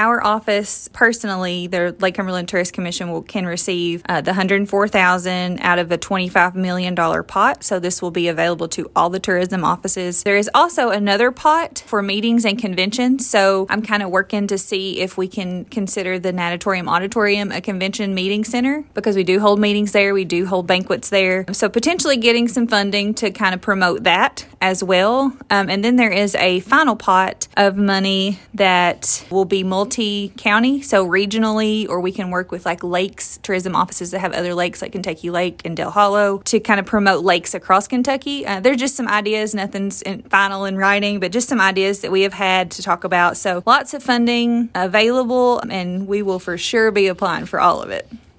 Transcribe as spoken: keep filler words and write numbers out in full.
our office personally, the Lake Cumberland Tourist Commission will can receive uh, the one hundred four thousand dollars out of a twenty-five million dollars pot. So this will be available to all the tourism offices. There is also another pot for meetings and conventions. So I'm kind of working to see if we can consider the Natatorium Auditorium a convention meeting center, because we do hold meetings there. We do hold banquets there. So potentially getting some funding to kind of promote that as well. Um, and then there is a final pot of money that will be multi-county, so regionally, or we can work with like lakes, tourism offices that have other lakes like Kentucky Lake and Dale Hollow to kind of promote lakes across Kentucky. Uh, they're just some ideas, nothing's in, final in writing, but just some ideas that we have had to talk about. So lots of funding available, and we will for sure be applying for all of it.